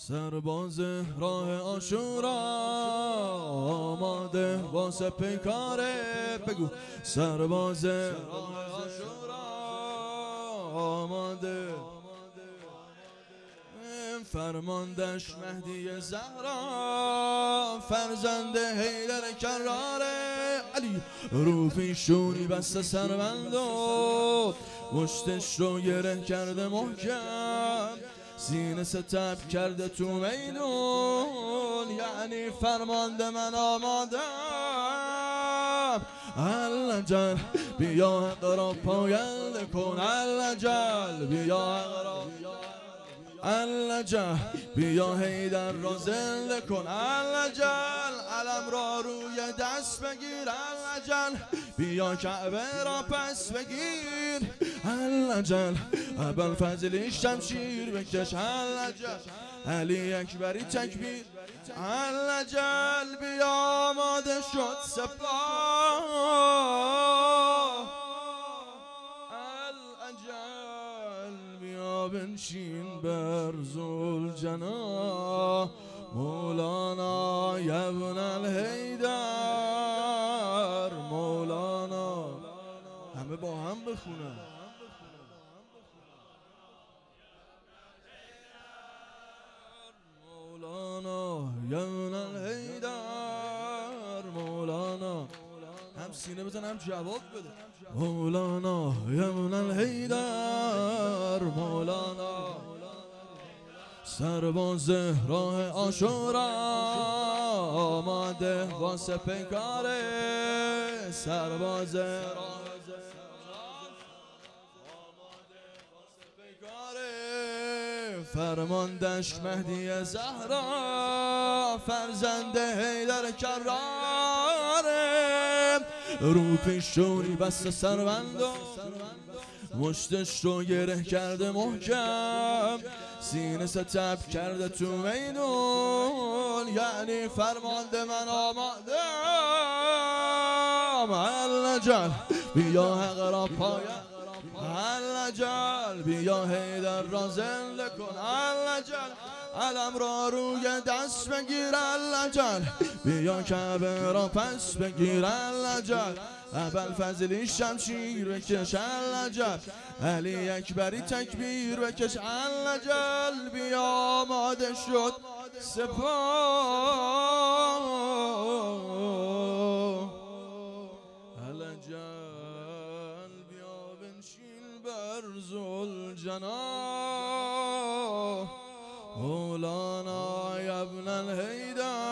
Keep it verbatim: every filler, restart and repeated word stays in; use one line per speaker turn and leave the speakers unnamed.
سرباز راه عاشورا آماده واسه پیکاره. بگو سرباز راه عاشورا آماده، فرماندش مهدی زهرا فرزند حیدر کراره. علی رو پیشونی بسته سربند و مشتش رو گره کرده محکم، سینه ستب کرده تو میدون، یعنی فرمانده من آمادم. الجل بیا حق را پاینده کن، الجل بیا حق را، الجل بیا حیدر را زنده کن، الجل علم را روی دست بگیر، الجل بیا کعبه را پس بگیر، الجل ابوالفضل شمشیر بکش، الجل علی اکبری تکبیر، الجل بیا آماده شد سپاه، الجل بیا بنشین بر ذوالجناح، مولانا یا ابن الحیدر، مولانا. همه با هم بخونن. مولانا یا ابن الحیدر، مولانا. هم سینه بزن هم جواب بده. مولانا یا ابن الحیدر، مولانا. سرباز راه عاشورا آماده واسه پیکاره، سرباز راه فرماندش مهدی زهرا فرزند حیدر کراره، رو پیشونی بسته سربند و مشتش رو گره کرده محکم، سینه ستب کرده تو میدون، یعنی فرمانده من آمادم. الجل بیا حق را پایم، الجل بیا حیدر را زنده کن، الجل علم را روی دست بگیر، الجل بیا کعبه را پس بگیر، الجل ابوالفضل شمشیر بکش، الجل علی اکبری تکبیر بکش، الجل بیا آماده شد سپاه، الجل بیا بنشین بر ذوالجناح، مولانا یا ابن الحیدر.